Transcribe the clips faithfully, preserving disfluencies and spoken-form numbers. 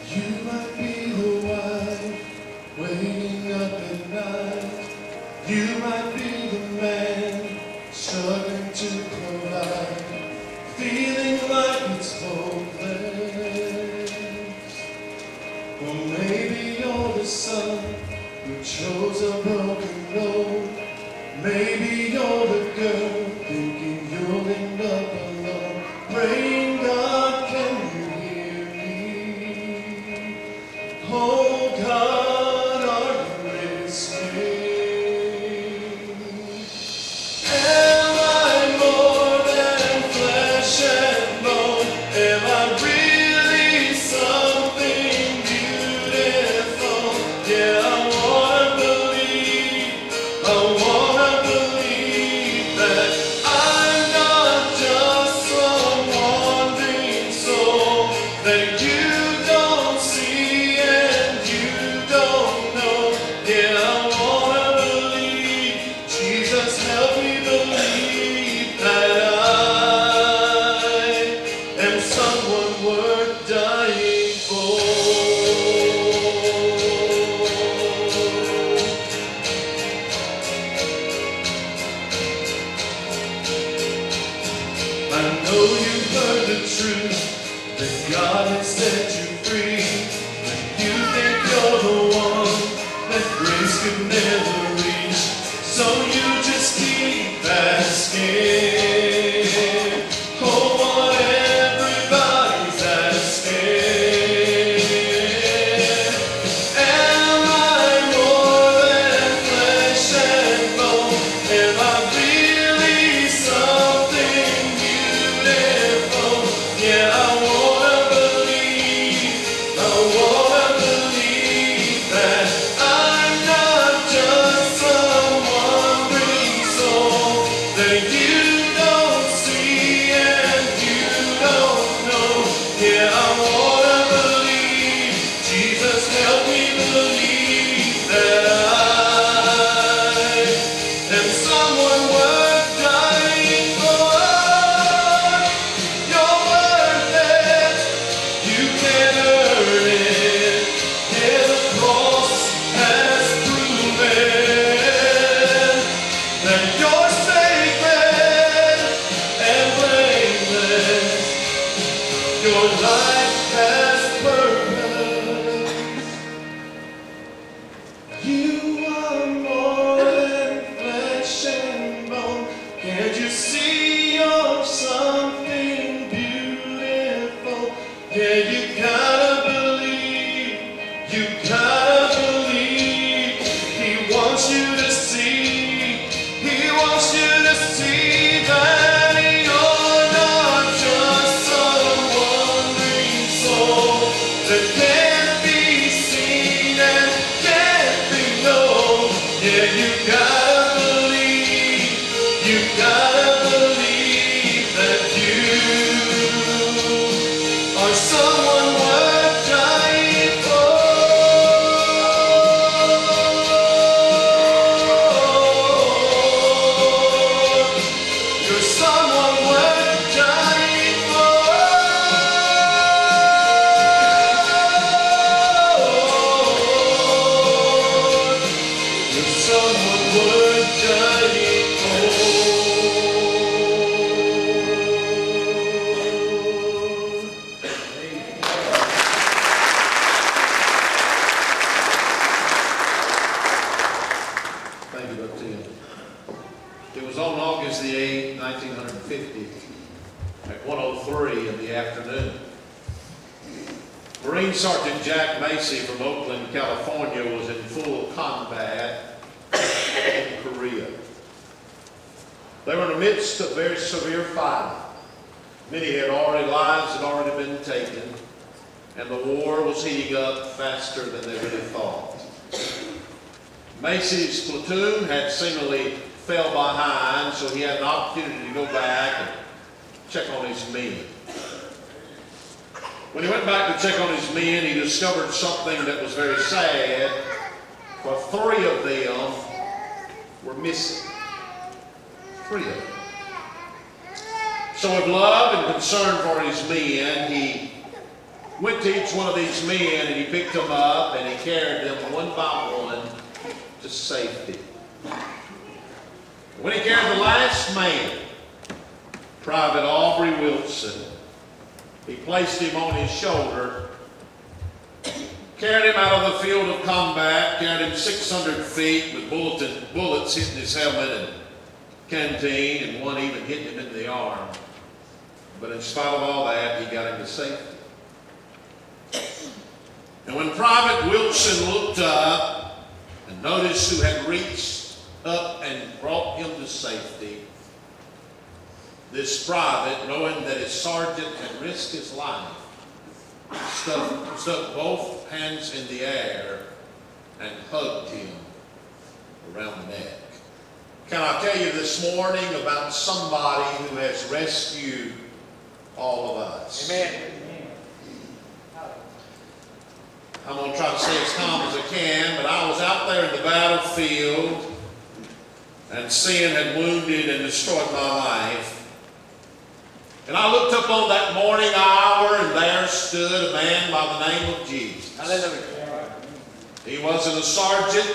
You might be the wife waiting up at night. You might be the man struggling to provide, feeling like it's hopeless. Or maybe you're the son who chose a broken road. Maybe you're the girl thinking you'll end up alone, praying, God, can you hear me? Oh God, are you listening? Am I more than flesh and bone? Am I really something beautiful? Yeah, I wanna believe, I wanna believe that I'm not just some wandering soul that you don't see and you don't know. Yeah, I wanna believe. Jesus, help me believe that I am someone worth dying for. I know you've heard the truth that God has set you free, but you think you're the one that grace could never reach, so you just keep asking, oh, what everybody's asking. Am I more than flesh and bone? Am I really something beautiful? Yeah, I wanna believe, I wanna believe that I'm not just some wandering soul that you don't see and you don't know. Yeah, I wanna believe. Jesus, help me believe that I am someone worth dying for. You're worth it. You can earn it. Yeah, the cross has proven that you're sacred and blameless. Your life has purpose. You are more than flesh and bone. Can't you see you're something beautiful? Yeah, you gotta believe. You gotta believe. He wants you to see. He wants you to see that you're not just some wandering soul that can't be seen and can't be known. Yeah, you gotta believe. You gotta believe that you are someone worth dying for. You're someone worth dying for. You're someone worth dying for. Thank you, Brother Tim. It was on August the eighth, nineteen fifty, at one oh three in the afternoon. Marine Sergeant Jack Macy from Oakland, California, was in full combat in Korea. They were in the midst of very severe fighting. Many had already, lives had already been taken, and the war was heating up faster than they really thought. Macy's platoon had seemingly fell behind, so he had an opportunity to go back and check on his men. When he went back to check on his men, he discovered something that was very sad, for three of them were missing. Three of them. So with love and concern for his men, he went to each one of these men and he picked them up and he carried them one by one to safety. When he carried the last man, Private Aubrey Wilson, he placed him on his shoulder, carried him out of the field of combat, carried him six hundred feet with bulletin, bullets hitting his helmet and canteen, and one even hitting him in the arm. But in spite of all that, he got him to safety. And when Private Wilson looked up and noticed who had reached up and brought him to safety, this private, knowing that his sergeant had risked his life, stuck, stuck both hands in the air and hugged him around the neck. Can I tell you this morning about somebody who has rescued all of us? Amen. I'm going to try to say as calm as I can, but I was out there in the battlefield and sin had wounded and destroyed my life. And I looked up on that morning hour and there stood a man by the name of Jesus. Hallelujah. He wasn't a sergeant.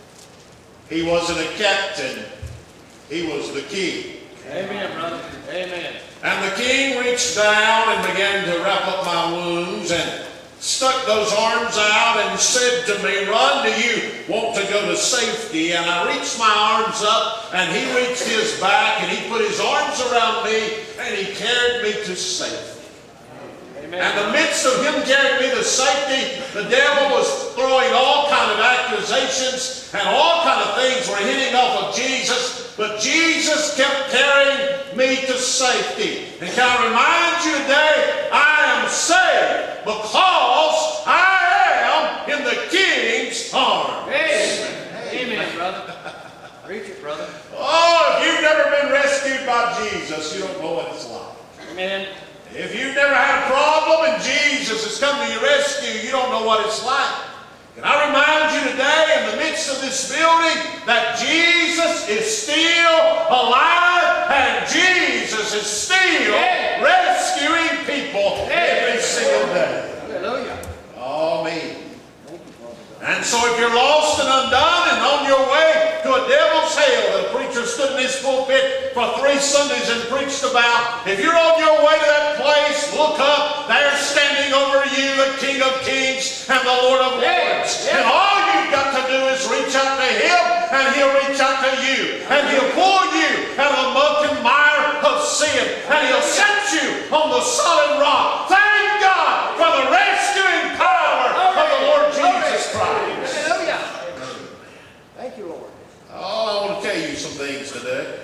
He wasn't a captain. He was the king. Amen, brother. Amen. And the king reached down and began to wrap up my wounds and stuck those arms out and said to me, "Ron, do you want to go to safety?" And I reached my arms up and he reached his back and he put his arms around me and he carried me to safety. Amen. And in the midst of him carrying me to safety, the devil was throwing all kind of accusations and all kind of things were hitting off of Jesus. But Jesus kept carrying me to safety. And can I remind you today, I am saved because I am in the King's arms. Amen. Amen, brother. Preach it, brother. Oh, if you've never been rescued by Jesus, you don't know what it's like. Amen. If you've never had a problem and Jesus has come to your rescue, you don't know what it's like. Can I remind you today, in the midst of this building, that Jesus is still alive and Jesus is still yeah. rescuing people yeah. every single day. Hallelujah. Oh, me. And so if you're lost and undone and on your way to a devil's hell that a preacher stood in his pulpit for three Sundays and preached about, if you're on your way to that place, look up. There's standing over you the King of Kings and the Lord of Lords. Yeah, yeah. And all you've got to do is reach out to Him and He'll reach out to you. And He'll pull you out of the muck and mire of sin. And He'll set you on the solid rock. Thank God for the rescuing power of the Lord Jesus Christ. Hallelujah. Thank you, Lord. Oh, I want to tell you some things today.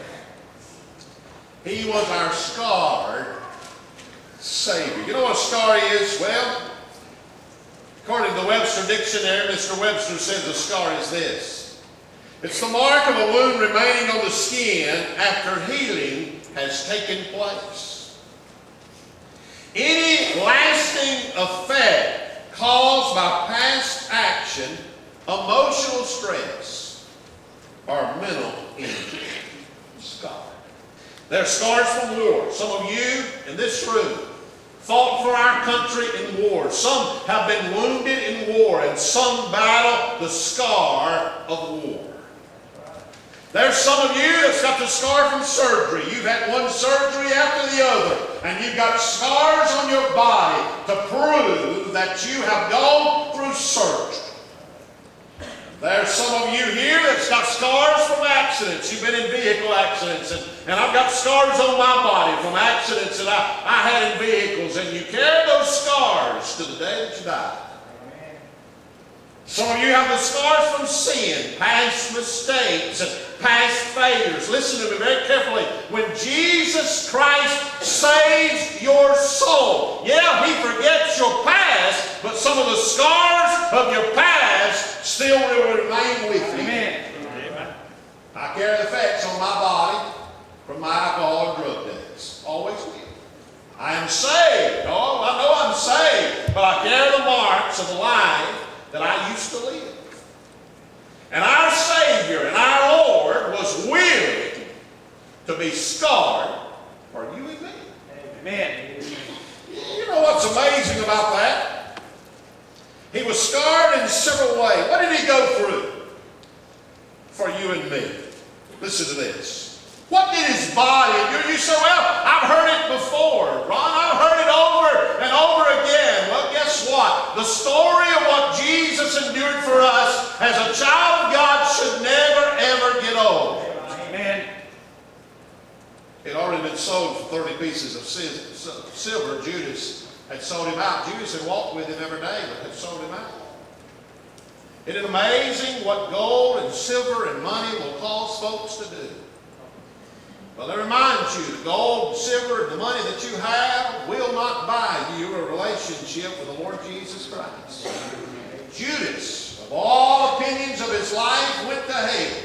He was our scarred Savior. You know what a scar is? Well, according to the Webster Dictionary, Mister Webster says a scar is this. It's the mark of a wound remaining on the skin after healing has taken place. Any lasting effect caused by past action, emotional stress, or mental injury. Scar. There are scars from war. Some of you in this room fought for our country in war. Some have been wounded in war, and some battle the scar of war. There's some of you that's got the scar from surgery. You've had one surgery after the other, and you've got scars on your body to prove that you have gone through surgery. There's some of you here that's got scars from accidents. You've been in vehicle accidents, and, and I've got scars on my body from accidents that I, I had in vehicles, and you carry those scars to the day that you die. Some of you have the scars from sin, past mistakes, and past failures. Listen to me very carefully. When Jesus Christ saves your soul, yeah, He forgets your past, but some of the scars of your past still will remain with you. Amen. I carry the effects on my body from my alcohol and drug days. Always will. I am saved. Oh, I know I'm saved, but I carry the marks of the life that I used to live. And our Savior and our Lord was willing to be scarred for you and me. Amen. You know what's amazing about that? in several ways. What did he go through for you and me? Listen to this. What did his body, you, you say, well, I've heard it before, Ron, I've heard it over and over again. Well, guess what? The story of what Jesus endured for us as a child of God should never, ever get old. Amen. It had already been sold for thirty pieces of silver. Judas had sold him out. Judas had walked with him every day, but had sold him out. Isn't it amazing what gold and silver and money will cause folks to do? Well, it reminds you, the gold, silver, and the money that you have will not buy you a relationship with the Lord Jesus Christ. Judas, of all opinions of his life, went to hell.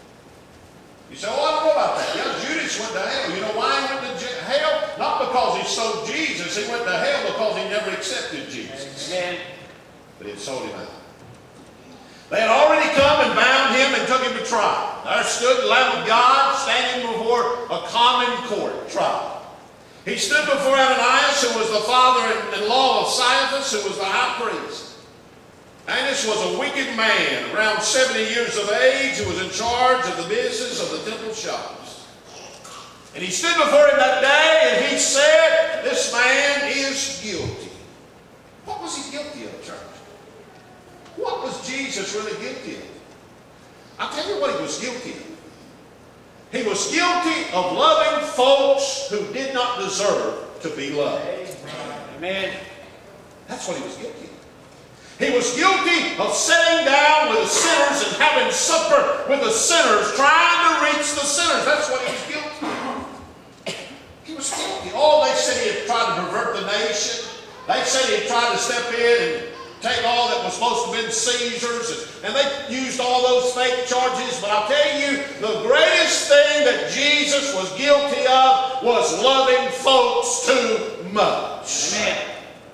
You say, oh, I don't know about that. Yeah, Judas went to hell. You know why he went to hell? Not because he sold Jesus. He went to hell because he never accepted Jesus. Amen. But he had sold him out. They had already come and bound him and took him to trial. There stood the Lamb of God standing before a common court trial. He stood before Ananias, who was the father-in-law of Caiaphas, who was the high priest. Ananias was a wicked man, around seventy years of age, who was in charge of the business of the temple shops. And he stood before him that day and he said, this man is guilty. What was he guilty of, church? What was Jesus really guilty of? I'll tell you what he was guilty of. He was guilty of loving folks who did not deserve to be loved. Amen. That's what he was guilty of. He was guilty of sitting down with the sinners and having supper with the sinners, trying to reach the sinners. That's what he was guilty of. He was guilty. Oh, they said he had tried to pervert the nation. They said he had tried to step in and take all that was supposed to have been Caesar's, and, and they used all those fake charges. But I'll tell you, the greatest thing that Jesus was guilty of was loving folks too much. Amen.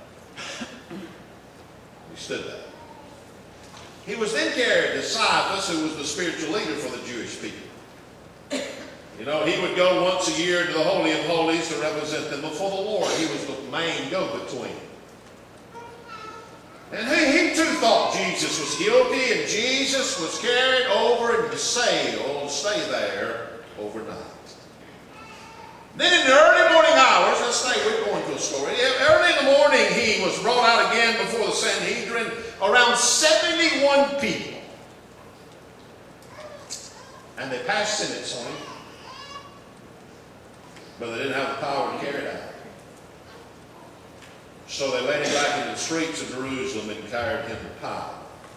He stood there. He was then carried to Caiaphas, who was the spiritual leader for the Jewish people. You know, he would go once a year to the Holy of Holies to represent them before the Lord. He was the main go-between. And he, he too thought Jesus was guilty, and Jesus was carried over and sailed to stay there overnight. Then in the early morning hours, let's say we're going to a story. Early in the morning, he was brought out again before the Sanhedrin, around seventy-one people. And they passed sentence on him, but they didn't have the power to carry it out. So they led him back into the streets of Jerusalem and carried him to Pilate.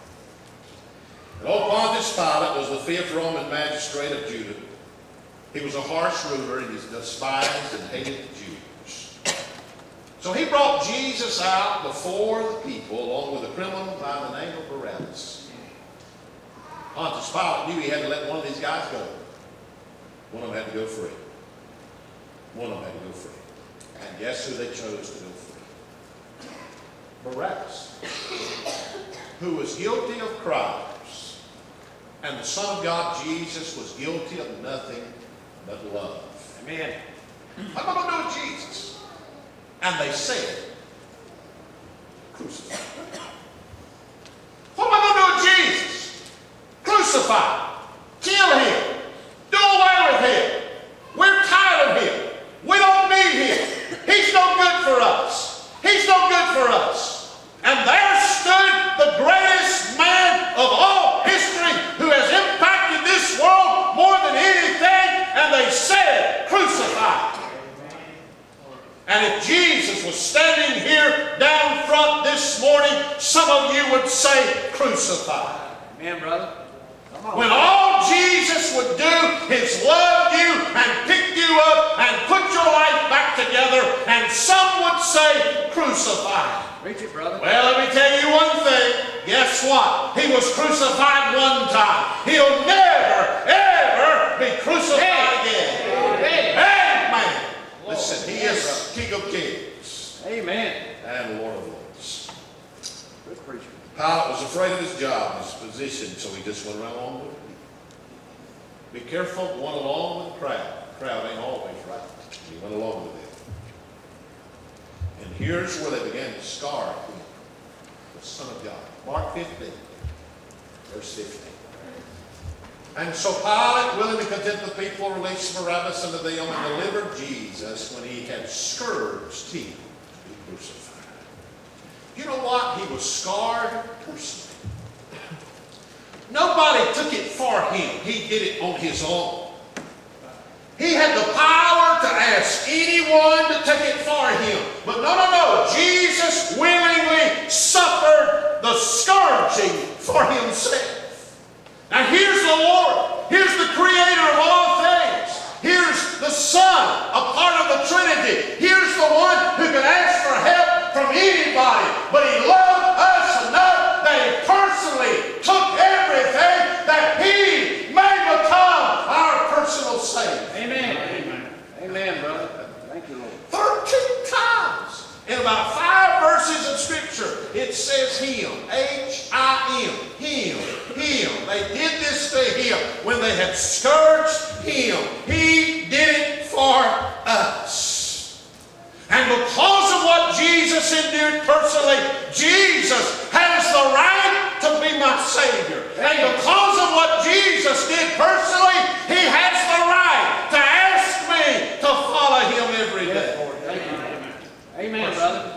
And old Pontius Pilate was the fifth Roman magistrate of Judah. He was a harsh ruler, and he despised and hated the Jews. So he brought Jesus out before the people, along with a criminal by the name of Barabbas. Pontius Pilate knew he had to let one of these guys go. One of them had to go free. One of them had to go free. And guess who they chose to go free? Barabbas, who was guilty of crimes, and the Son of God, Jesus, was guilty of nothing but love. Amen. What am I going to do with Jesus? And they said, crucify him. What am I going to do with Jesus? Crucify him. Kill him. Do away with him. We're tired of him. We don't need him. He's no good for us. He's no good for us. And there stood the greatest man of all history who has impacted this world more than anything, and they said, crucify him. And if Jesus was standing here down front this morning, some of you would say, crucify him. Amen, brother. When all Jesus would do is love you and pick you up and put your life back together, and some would say, crucify him. Preach it, brother. Well, let me tell you one thing. Guess what? He was crucified one time. He'll never, ever be crucified again. Amen. Amen. Listen, he is King of Kings Amen. and Lord of Lords. Good preacher. Pilate was afraid of his job, his position, so he just went right along with it. Be careful going along with the crowd. The crowd ain't always right. He went along with it. And here's where they began to scar him. The the Son of God. Mark fifteen, verse fifteen. And so Pilate, willing to content the people, released Barabbas unto them and delivered Jesus when he had scourged him to be crucified. You know what? He was scarred personally. Nobody took it for him. He did it on his own. He had the power to ask anyone to take it for him. But no, no, no. Jesus willingly suffered the scourging for himself. Now here's the Lord. Here's the Creator of all things. Here's the Son, a part of the Trinity. Here's the one who can ask for help from anybody. But He loved us enough that He personally took everything that He may become our personal Savior. Amen. Amen. Amen, brother. Thank you, Lord. Thirteen times in about five verses of Scripture, it says Him. H I M. Him. Him. They did this to Him when they had scourged Him. He did it for us. And because of what Jesus endured personally, Jesus has the right to be my Savior. And because of what Jesus did personally, He has the right to ask me to follow Him every day. Thank you. Amen, brother.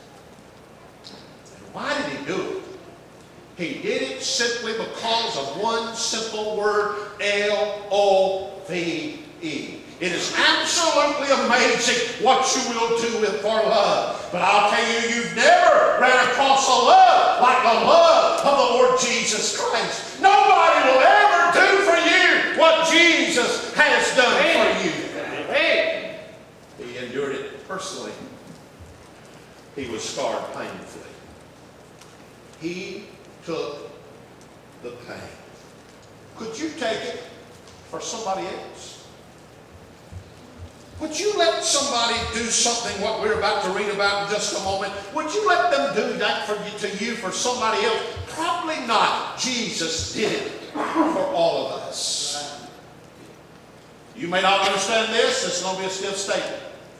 Why did He do it? He did it simply because of one simple word, L O V E. It is absolutely amazing what you will do with for love. But I'll tell you, you've never ran across a love like the love of the Lord Jesus Christ. Nobody will ever do for you what Jesus has done for you. Hey. He endured it personally. He was scarred painfully. He took the pain. Could you take it for somebody else? Would you let somebody do something, what we're about to read about in just a moment? Would you let them do that for you, to you for somebody else? Probably not. Jesus did it for all of us. You may not understand this. This is going to be a stiff statement.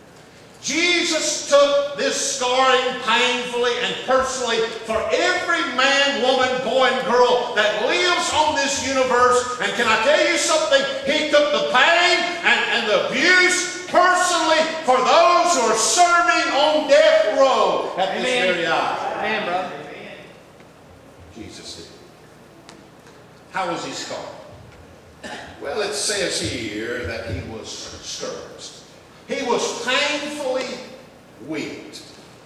Jesus took this scarring painfully and personally for every man, woman, boy, and girl that lives on this universe. And can I tell you something? He took the pain and, and the abuse personally for those who are serving on death row at Amen. this very hour. Amen, brother. Jesus did. How was He scarred? Well, it says here that He was scourged. He was painfully whipped.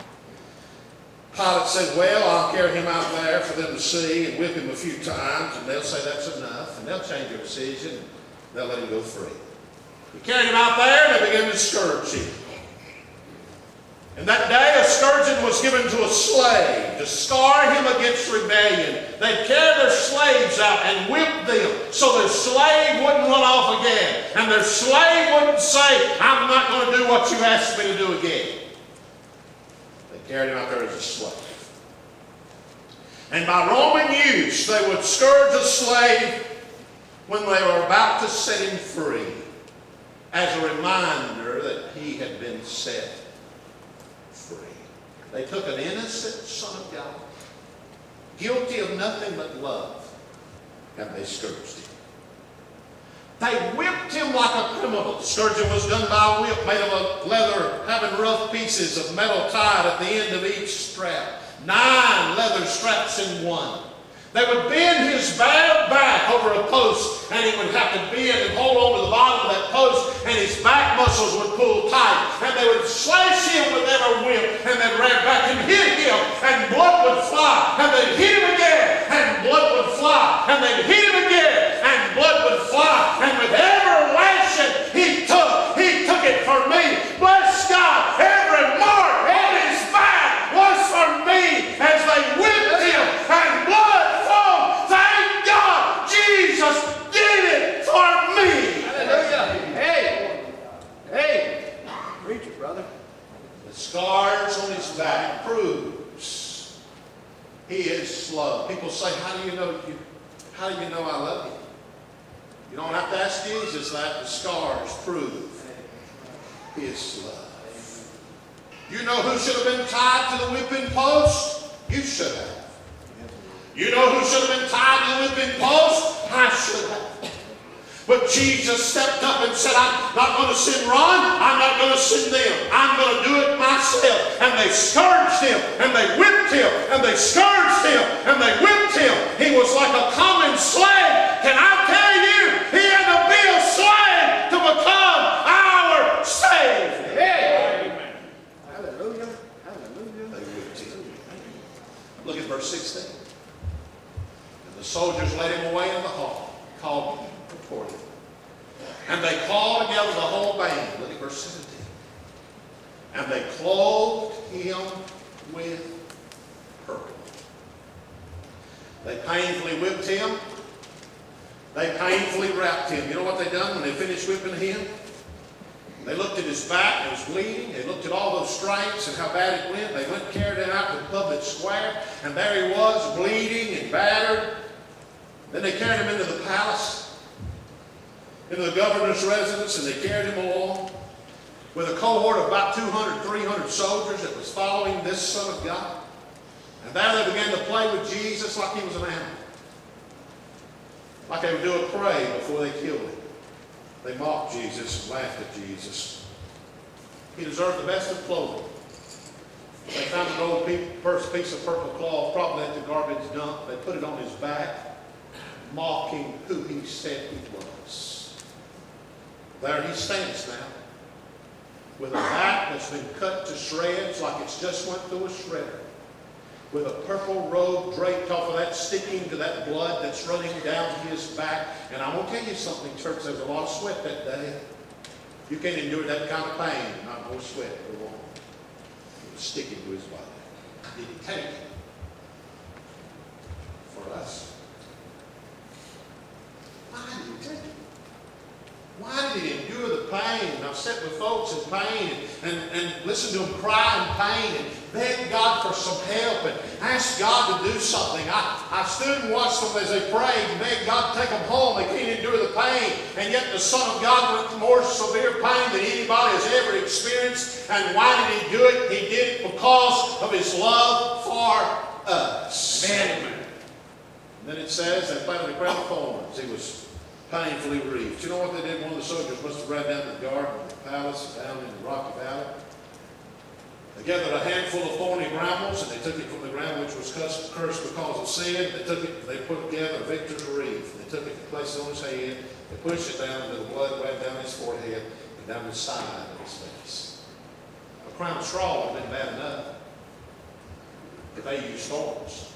Pilate said, well, I'll carry Him out there for them to see and whip Him a few times, and they'll say that's enough, and they'll change their decision, and they'll let Him go free. He carried Him out there, and they began to scourge Him. And that day, a scourging was given to a slave to scar him against rebellion. They'd carry their slaves out and whip them so their slave wouldn't run off again. And their slave wouldn't say, I'm not going to do what you asked me to do again. They carried him out there as a slave. And by Roman use, they would scourge a slave when they were about to set him free as a reminder that he had been set free. They took an innocent Son of God, guilty of nothing but love, and they scourged him. They whipped him like a criminal. Scourging was done by a whip made of a leather, having rough pieces of metal tied at the end of each strap. Nine leather straps in one. They would bend his bad back over a post, and he would have to bend and hold on to the bottom of that post, and his back muscles would pull tight. And they would slash him with their whip, and they'd ran back and hit him, and blood would fly. And they'd hit him again, and blood would fly. And they'd hit him again, and blood would fly. And with every lashing he took, he took it for me. Bless God, every mark on his back was for me as they whipped him, and blood. Jesus did it for me. Hallelujah. Hey. Hey. Preach it, brother. The scars on his back proves he is loved. People say, how do you know you how do you know I love you? You don't have to ask Jesus that. The scars prove his love. You know who should have been tied to the whipping post? You should have. You know who should have been tied to the whipping post? I should have. But Jesus stepped up and said, I'm not going to send Ron. I'm not going to send them. I'm going to do it myself. And they scourged him, and they whipped him, and they scourged him, and they whipped him. He was like a common slave. Can I tell you, he had to be a slave to become our Savior. Hey. Amen. Hallelujah. Hallelujah. They whipped him. Look at verse sixteen. And the soldiers led him away in the hall, called him. And they called together the whole band. Look at verse seventeen. And they clothed him with purple. They painfully whipped him. They painfully wrapped him. You know what they done when they finished whipping him? They looked at his back and it was bleeding. They looked at all those stripes and how bad it went. They went and carried him out to the public square. And there he was, bleeding and battered. Then they carried him into the palace, into the governor's residence, and they carried him along with a cohort of about two hundred, three hundred soldiers that was following this Son of God. And there they began to play with Jesus like he was an animal. Like they would do a parade before they killed him. They mocked Jesus and laughed at Jesus. He deserved the best of clothing. They found an old piece of purple cloth, probably at the garbage dump. They put it on his back, mocking who he said he was. There he stands now, with a back that's been cut to shreds like it's just went through a shredder, with a purple robe draped off of that, sticking to that blood that's running down his back. And I want to tell you something, church, there was a lot of sweat that day. You can't endure that kind of pain, not no sweat for long. It was sticking to his body. Did he take it for us? Why did he take it? Why did he endure the pain? And I've sat with folks in pain and, and, and listened to them cry in pain and beg God for some help and ask God to do something. I, I stood and watched them as they prayed and begged God to take them home. They can't endure the pain. And yet the Son of God went through more severe pain than anybody has ever experienced. And why did he do it? He did it because of his love for us. Amen. And then it says they planted a crown of thorns. He was painfully wreathed. You know what they did? One of the soldiers must have ran down to the garden of the palace down in the Rocky Valley. They gathered a handful of thorny brambles and they took it from the ground which was cursed because of sin. They took it, they put together a victor's wreath. They took it and placed it on his head. They pushed it down until the blood ran down his forehead and down the side of his face. A crown of straw would have been bad enough, but they used thorns.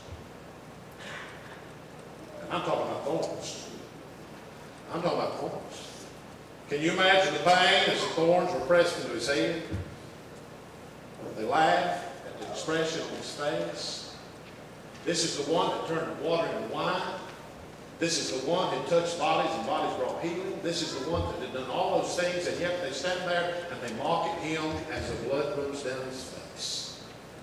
And I'm talking about thorns. I'm talking about thorns. Can you imagine the pain as the thorns were pressed into his head? They laughed at the expression on his face. This is the one that turned water into wine. This is the one that touched bodies and bodies brought healing. This is the one that had done all those things, and yet they stand there and they mock at him as the blood runs down his face.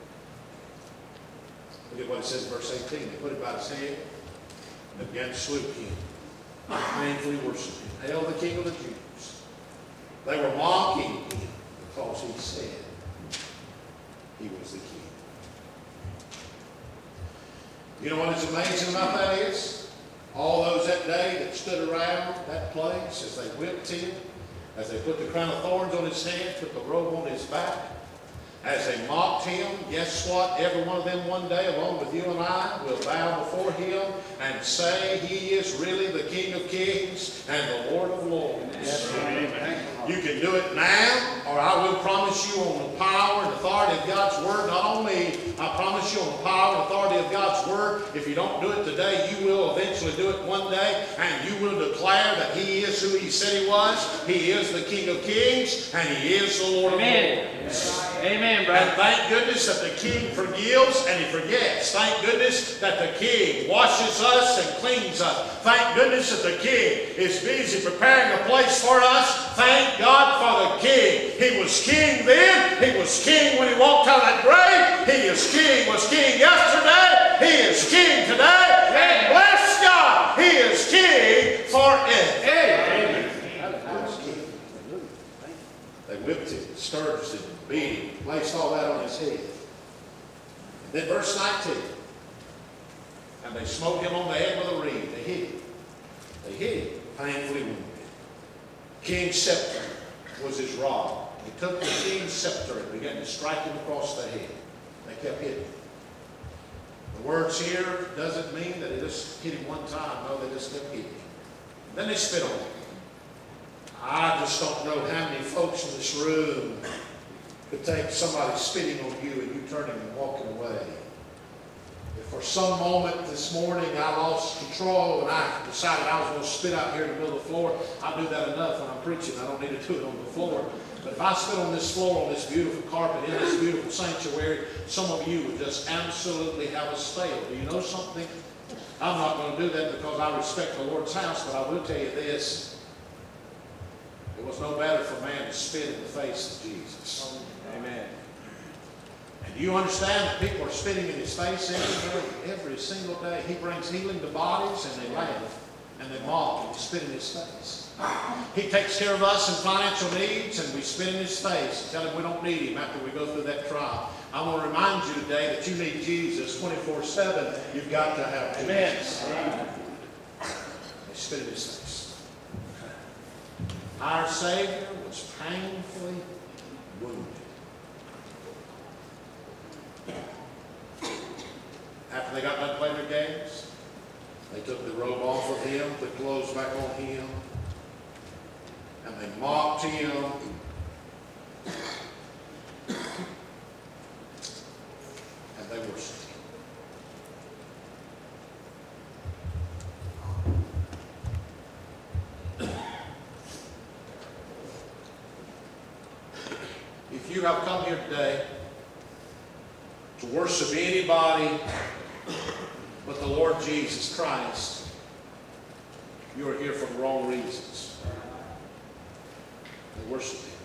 Look at what it says in verse eighteen. They put it by his head and began to salute him. Painfully worshiped him. Hail the King of the Jews. They were mocking him because he said he was the King. You know what is amazing about that is? All those that day that stood around that place as they whipped him, as they put the crown of thorns on his head, put the robe on his back, as they mocked him, guess what? Every one of them one day, along with you and I, will bow before him and say he is really the King of Kings and the Lord of Lords. Yes, amen. You can do it now, or I will promise you on the power and authority of God's Word. Not only I promise you on the power and authority of God's Word, if you don't do it today, you will eventually do it one day, and you will declare that he is who he said he was. He is the King of Kings, and he is the Lord Amen. of Lords. Amen, brother. And thank goodness that the King forgives and he forgets. Thank goodness that the King washes us and cleans us. Thank goodness that the King is busy preparing a place for us. Thank God for the King. He was King then. He was King when he walked out of that grave. He is King, was King yesterday. He is King today. And bless God, he is King forever. Amen. They whipped him, scourged him, beat him, placed all that on his head. Then verse nineteen. And they smote him on the head with a reed. They hit him. They hit him, painfully wounded. King's scepter was his rod. He took the king's scepter and began to strike him across the head. They kept hitting him. The words here doesn't mean that they just hit him one time. No, they just kept hitting him. Then they spit on him. I just don't know how many folks in this room could take somebody spitting on you and you turning and walking away. If for some moment this morning I lost control and I decided I was going to spit out here in the middle of the floor, I do that enough when I'm preaching. I don't need to do it on the floor. But if I spit on this floor, on this beautiful carpet, in this beautiful sanctuary, some of you would just absolutely have us fail. Do you know something? I'm not going to do that because I respect the Lord's house, but I will tell you this. It was no better for man to spit in the face of Jesus. Amen. And you understand that people are spitting in his face every day, every single day. He brings healing to bodies, and they laugh, and they mock, and spit in his face. He takes care of us in financial needs, and we spit in his face and tell him we don't need him after we go through that trial. I want to remind you today that you need Jesus twenty-four seven. You've got to have Jesus. Amen. They spit in his face. Our Savior was painfully wounded. After they got done playing their games, they took the robe off of him, put clothes back on him, and they mocked him. And they worshiped him. If you have come here today to worship anybody but the Lord Jesus Christ, you are here for the wrong reasons. They worship him.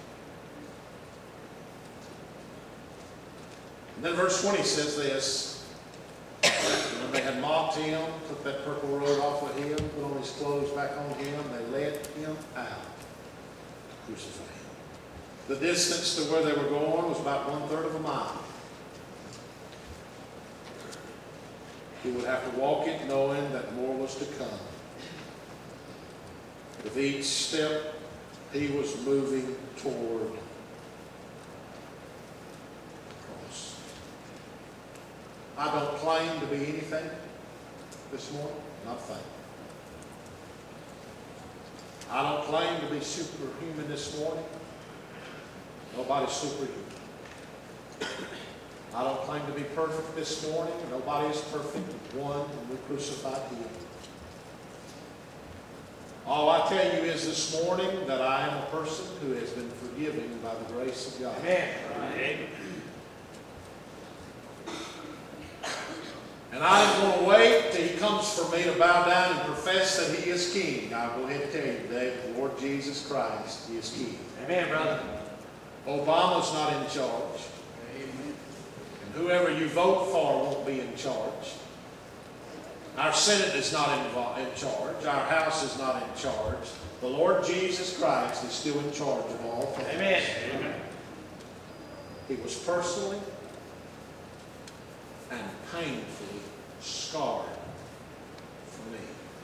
And then verse twenty says this: when they had mocked him, took that purple robe off of him, put on his clothes back on him, they led him out to crucify him. The distance to where they were going was about one third of a mile. He would have to walk it knowing that more was to come. With each step, he was moving toward the cross. I don't claim to be anything this morning. Not a thing. I don't claim to be superhuman this morning. Nobody's superhuman. I don't claim to be perfect this morning. Nobody is perfect. One, when we crucified him. All I tell you is this morning that I am a person who has been forgiven by the grace of God. Amen. Amen. And I am going to wait till he comes for me to bow down and profess that he is king. I'll go ahead and tell you today, the Lord Jesus Christ, he is king. Amen, brother. Obama's not in charge. Amen. And whoever you vote for won't be in charge. Our Senate is not in, in charge. Our House is not in charge. The Lord Jesus Christ is still in charge of all things. Amen. Amen. He was personally and painfully scarred for me.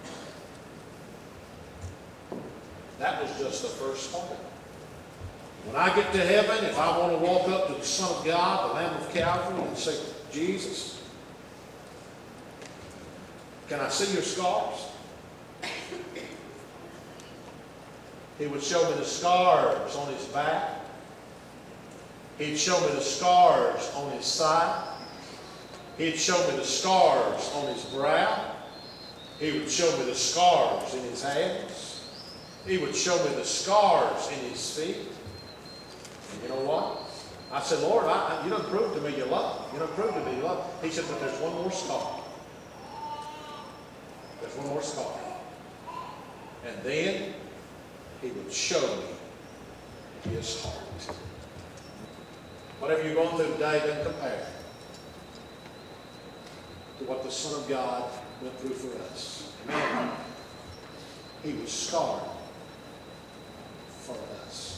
That was just the first part. When I get to heaven, if I want to walk up to the Son of God, the Lamb of Calvary, and say, Jesus, can I see your scars? He would show me the scars on his back. He'd show me the scars on his side. He'd show me the scars on his brow. He would show me the scars in his hands. He would show me the scars in his feet. And you know what? I said, Lord, I, you done proved to me you love. You done proved to me you love. He said, but there's one more scar. There's one more scar. And then he would show me his heart. Whatever you're going through today doesn't compare to what the Son of God went through for us. Amen. He was scarred for us.